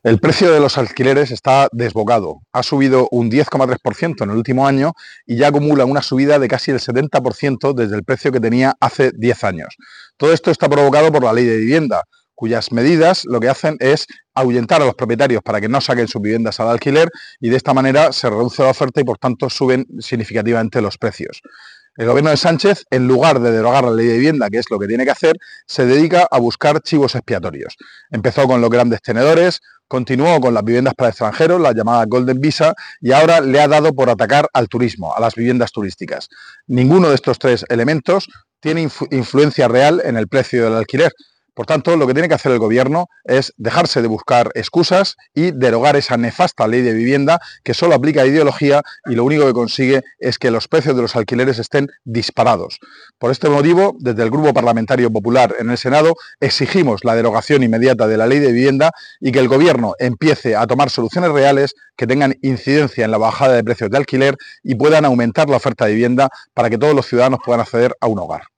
El precio de los alquileres está desbocado. Ha subido un 10,3% en el último año y ya acumula una subida de casi el 70% desde el precio que tenía hace 10 años. Todo esto está provocado por la Ley de Vivienda, cuyas medidas lo que hacen es ahuyentar a los propietarios para que no saquen sus viviendas al alquiler y de esta manera se reduce la oferta y por tanto suben significativamente los precios. El gobierno de Sánchez, en lugar de derogar la ley de vivienda, que es lo que tiene que hacer, se dedica a buscar chivos expiatorios. Empezó con los grandes tenedores, continuó con las viviendas para extranjeros, la llamada Golden Visa, y ahora le ha dado por atacar al turismo, a las viviendas turísticas. Ninguno de estos tres elementos tiene influencia real en el precio del alquiler. Por tanto, lo que tiene que hacer el Gobierno es dejarse de buscar excusas y derogar esa nefasta ley de vivienda que solo aplica a ideología y lo único que consigue es que los precios de los alquileres estén disparados. Por este motivo, desde el Grupo Parlamentario Popular en el Senado, exigimos la derogación inmediata de la ley de vivienda y que el Gobierno empiece a tomar soluciones reales que tengan incidencia en la bajada de precios de alquiler y puedan aumentar la oferta de vivienda para que todos los ciudadanos puedan acceder a un hogar.